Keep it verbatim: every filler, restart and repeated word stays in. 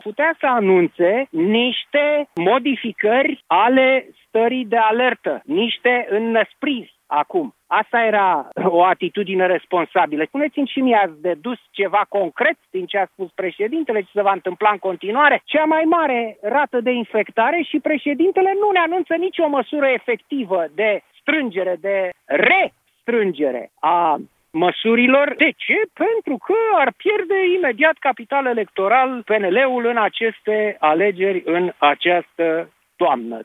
putea să anunțe niște modificări ale stării de alertă, niște înnăspriri acum. Asta era o atitudine responsabilă. Spuneți-mi și mie, ați dedus ceva concret din ce a spus președintele, ce se va întâmpla în continuare? Cea mai mare rată de infectare și președintele nu ne anunță nicio măsură efectivă de strângere, de restrângere a măsurilor. De ce? Pentru că ar pierde imediat capital electoral P N L-ul în aceste alegeri în această toamnă.